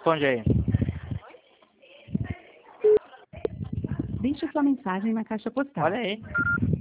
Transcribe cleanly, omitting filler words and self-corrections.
Responde aí. Deixe sua mensagem na caixa postal. Olha aí.